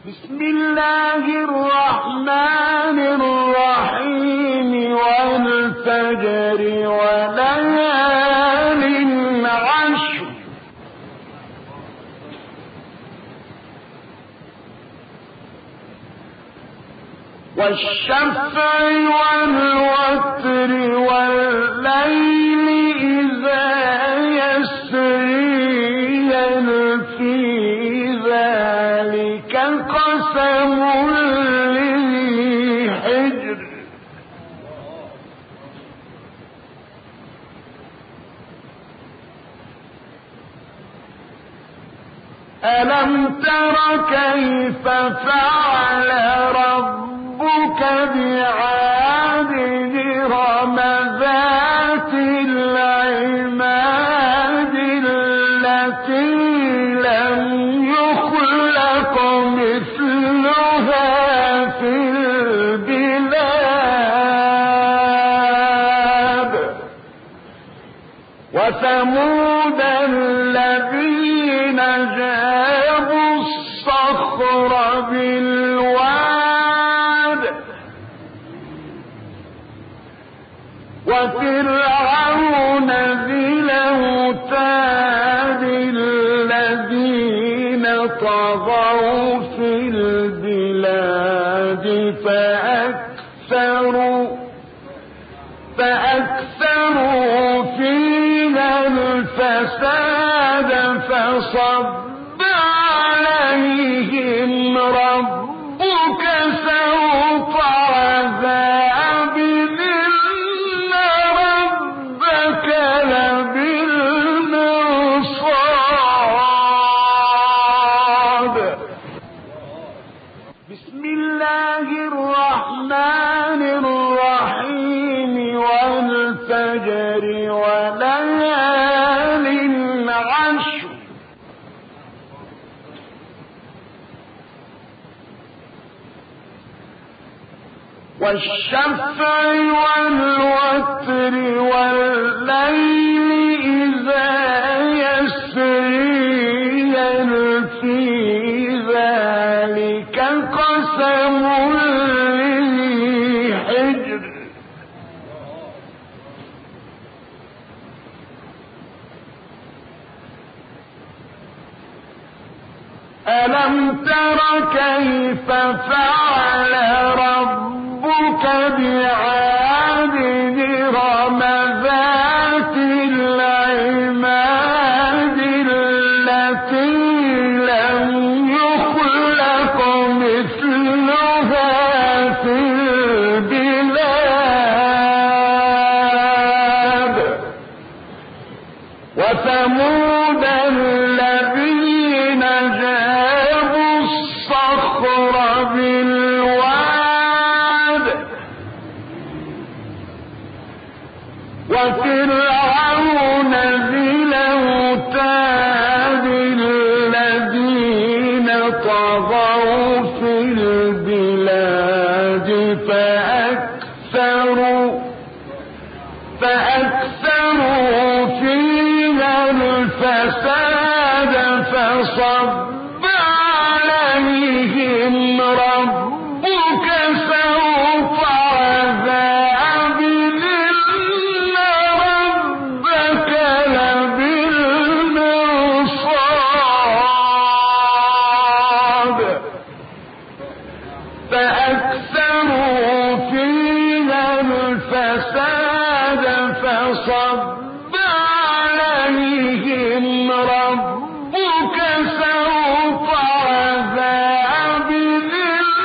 بسم الله الرحمن الرحيم والفجر وليال عشر والشفع والوتر والليل إذا يسري هل في ذلك قسم لذي حجر ألم تر كيف فعل ربك بعاد إرم ذات العماد التي لم يخلق مثلها في البلاد وثمود الذين جابوا الصخر بالواد وفرعون ذي الأوتاد الذين طغوا في البلاد فأكثروا فيها الفساد فصب عليهم ربك سوط عذاب إن ربك لبالمرصاد بسم الله الرحمن الرحيم والفجر وليال عشر والشفع والوتر والليل إذا يسري هل في ذلك قسم لذي حجر ألم تر كيف فعل ربك بعاد إرم ذات العماد التي لم يخلق مثلها في البلاد وثمود الذين جابوا الصخر بالواد وفرعون ذي الأوتاد الذين طغوا في البلاد فأكثروا فيها الفساد فصب عليهم ربك سوط عذاب إن ربك لبالمرصاد فأكثروا فيها الفساد فصب عليهم ربك سوط عذاب إن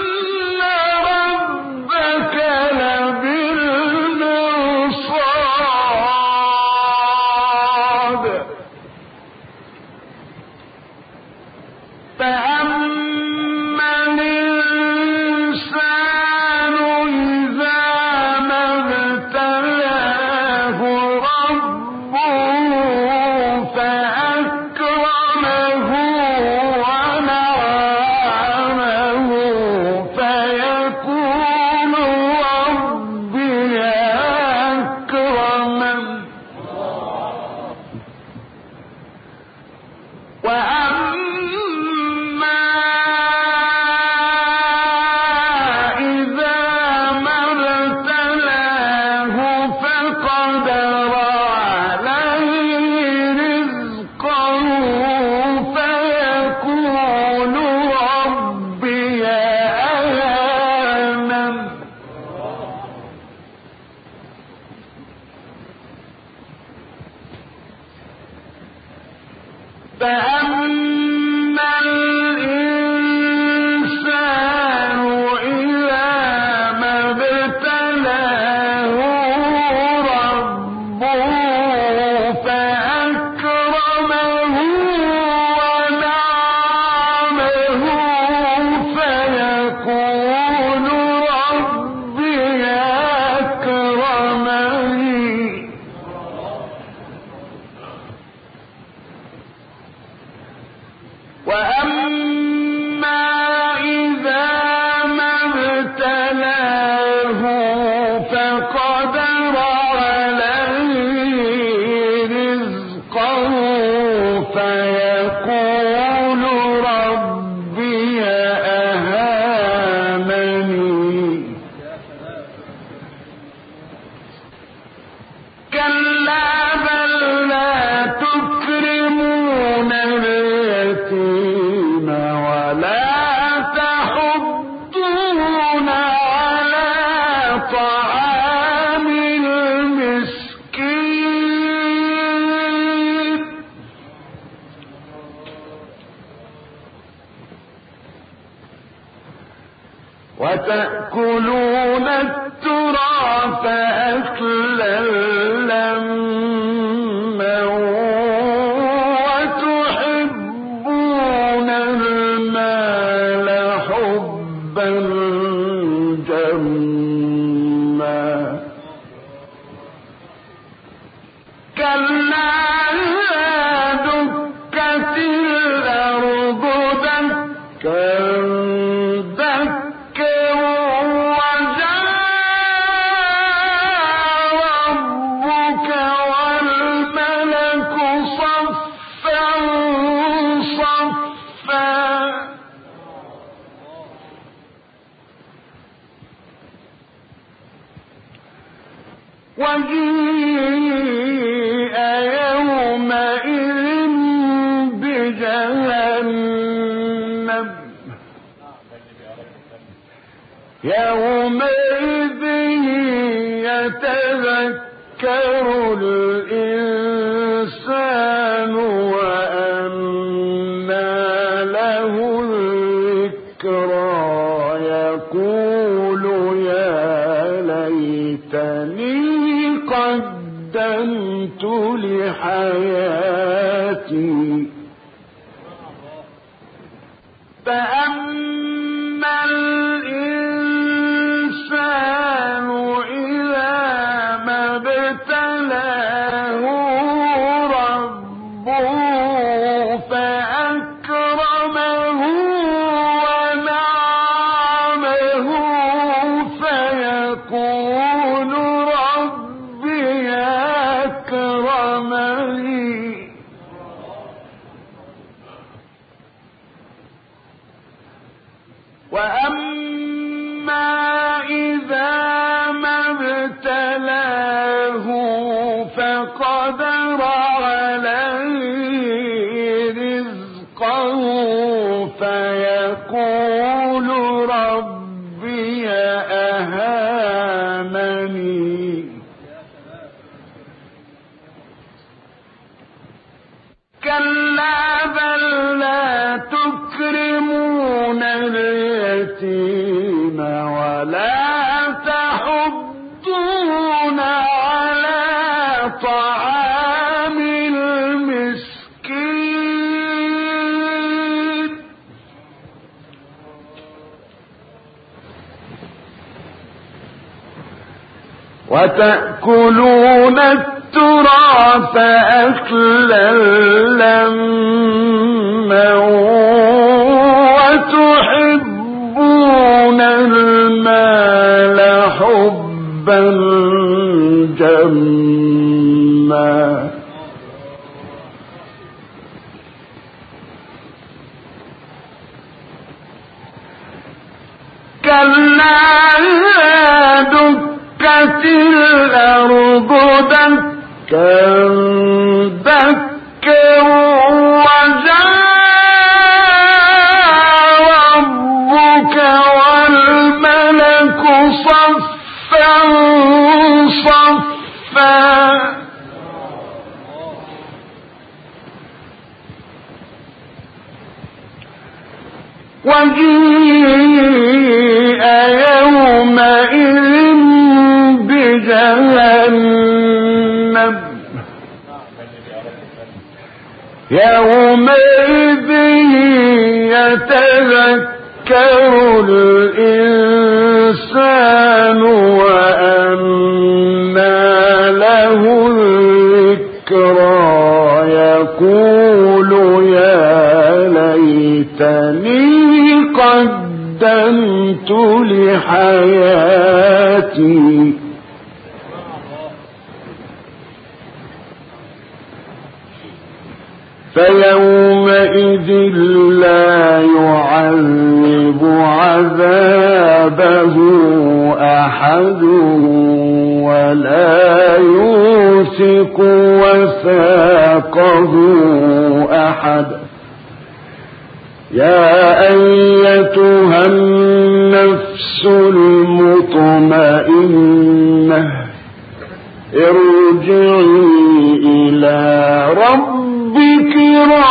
ربك لبالمرصاد فأما الإنسان إذا ما ابتلاه ربه فأكرمه وتأكلون التراث أكلا لما وتحبون المال حبا جما كلا دكت الأرض دكا وجيء يومئذ بجهنم يومئذ يتذكر الإنسان وأنى له الذكرى يقول يا ليتني قدمت لحياتي فأما الإنسان إذا ما ابتلاه ربه فأكرمه ونعمه فيقول ربي أكرمني وأما إذا ما ابتلاه فقدر عليه رزقه فيقول ربي أهانني كلا بل لا تكرمون اليتيم ولا تحضون على طعام المسكين وتأكلون التراث أكلا لما وتحبون المال حبا جما كلا دكت الأرض دكا دكا وجاء ربك والملك صفا صفا وجيء يومئذ بجهنم يومئذ يتذكر الإنسان وأنى له الذكرى يقول يا ليتني قدمت لحياتي فيومئذ لا يعذب عذابه أحد ولا يوثق وثاقه أحد يا أيتها النفس المطمئنة ارجعي إلى ربك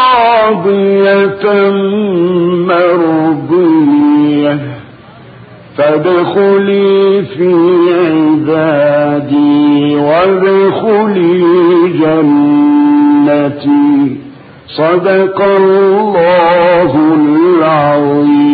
راضية مرضية فادخلي في عبادي وادخلي جنتي. صدق الله العظيم.